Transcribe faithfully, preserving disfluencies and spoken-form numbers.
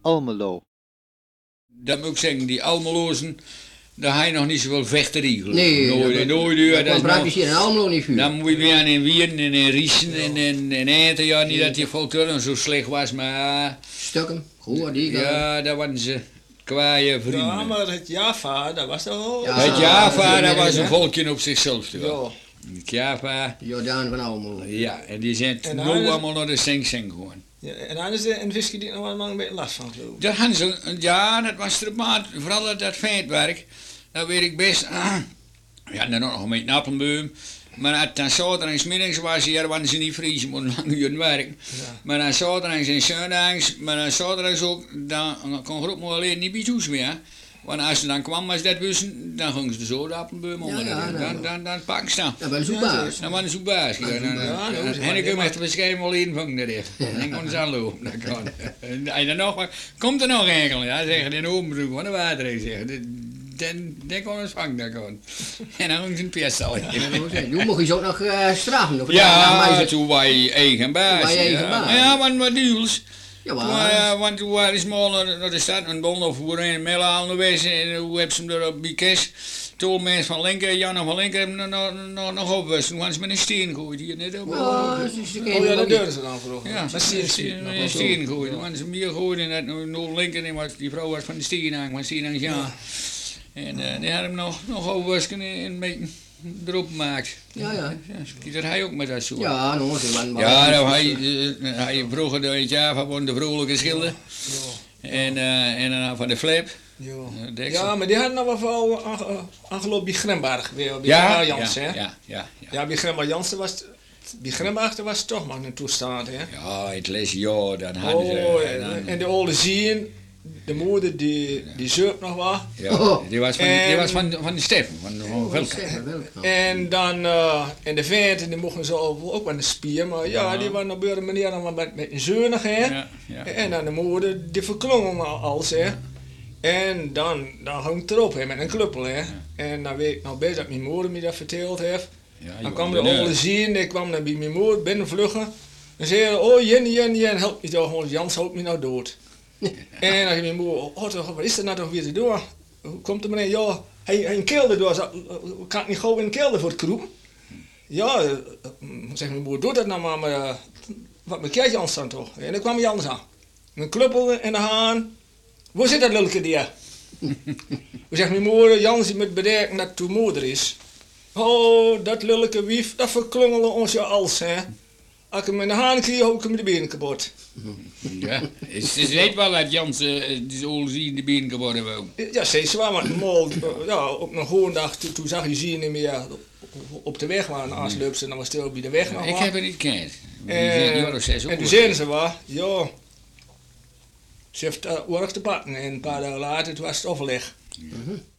Almelo. Dat moet ik zeggen, die Almelozen, daar ga je nog niet zoveel vechteriegelen. Nee, nooit, dat, nooit, dat, dat dat is praktisch nog, hier in Almelo niet vuur. dan moet je weer in Wien en in Riesen en in, in Eten. Ja, niet dat die volturen zo slecht was, maar Stukken, goed, die ja, daar waren ze kwaaie vrienden. Ja, maar het Java, dat was toch wel... Ja, Het Java, dat dat is was een hè? volkje op zichzelf. Toch? Ja. Het Java, Jordaan van Almelo. ja, en die zijn En nu dan is- allemaal naar de Sing Sing gewoon. Ja, en dan is er een visje die nog wel een beetje last van geloof ik. Daar hadden ze, ja, dat was er maar, vooral dat, dat feitwerk, dat weet ik best. We hadden nog een beetje een appelboom, maar als het dan zaterdags middags was, hier waren ze niet vriezen, maar lang uur werken. Ja. Maar dan zaterdags en zondags, maar dan zaterdags ook, dan kon groep maar alleen niet bij thuis meer. Want als ze dan kwam, als ze dat wisten, dan gingen ze zo de appelboom onder. Ja, ja, dan, dan, dan, dan pakken ze dan. Dat was een baas. Dan waren ze ook baas. Ja, Dan, dan, ja, dat dan, was- en ik heb echt waarschijnlijk wel invangen erin. Dan kon ze aanlopen. Dan kon. En dan nog, maar, komt er nog eigenlijk? Ja, zeggen in openbroek van de water. Ik zeg, dan, dan kon eens vangen. Dan kon. En dan gingen ze een piestal in. Nu mocht je ze ook nog uh, straffen. Nog Ja, toen was je eigen baas. Toen was je eigen ja. baas. Maar ja, want wat duels. Ja, Toen, maar... uh, want toen waren ze mal naar, naar de stad en bon of hoe een mail aan geweest en hoe hebben ze hem er op bij kes. Toen mensen van linker, Jan van linker hebben nog, nog, nog opwist. Toen waren ze met een steen gegooid hier net op. Oh, dat is de Oh ja, dat deden ze dan vroeger. Ja, met steen steen, met een steen gegooid. Toen waren ze meer gegooid en dat nu nu linker en was die vrouw was van de steen aan, van steen aan ja. En uh, die had hem nog, nog opwist en een beetje erop gemaakt. Ja, ja. Ja, dat hij ook met dat soort. Ja, nog eens. Want, Ja, nou, hij, uh, hij vroeger door het jaar van de vrolijke schilder. En, uh, en dan van de flap. Ja. Uh, deksel. Ja, maar die hadden nog wel veel aange- aangelopen bij Grimberg. Bij, bij ja, Grimberg ja, Jansen, hè? ja, ja, ja. Ja, bij Grimberg Jansen was het... Bij Grimberg was het toch maar een toestand, hè? Ja, het les, ja, dan hadden ze... Oh, en dan- en, en de oude zien, de moeder, die, die zeupt nog wat. ja, die was van, die En- was van, van de Steffen, van, van Velke. En dan, uh, en de venten, die mochten ze ook ook wel een spier, maar ja, Ja. die waren op een manier dan wel met, met een zeunig, hè? Ja, ja. En dan de moeder, die verklongen alles, hè? En dan, dan hangt het erop, hè, met een kluppel, hè? En dan weet ik nog best dat mijn moeder me dat verteld heeft. Ja, je Dan kwam was de er, oude zien, die kwam dan bij mijn moeder binnenvluggen. En zei, oh Jenny, Jenny, Jenny, help me toch, want Jans houdt me nou dood. En dan zei mijn moeder, oh toch, wat is er nou toch weer te doen? Hoe komt er meneer, ja, hij, hij een kelder door, zo, kan ik niet gewoon in een kelder voor het kroepen? Ja, uh, zegt mijn moeder, doe dat nou maar, maar uh, wat mijn kertje Jans dan toch? En dan kwam Jans aan. Een kluppel en de haan. Waar zit dat lulke die? Hoe zegt mijn moeder, Jans die moet bedenken dat het uw moeder is. Oh, dat lulke wief, dat verklungelen ons je als, hè. Als ik hem in de haan kreeg, hoop ik hem de benen kapot. Ja, ze weet wel dat Jans uh, die oude zien de benen geworden wou. Ja, steeds waar, maar mol, ja, op een gewoon dag, toen, toen zag je zie je niet meer op de weg waren aanslepen en dan was stil bij de weg nog Ik wat. heb het niet gekend. En, En, zes en toen zeiden ze wat, ja, ze heeft uh, work te pakken en een paar dagen later toen was het overleg. Mhm.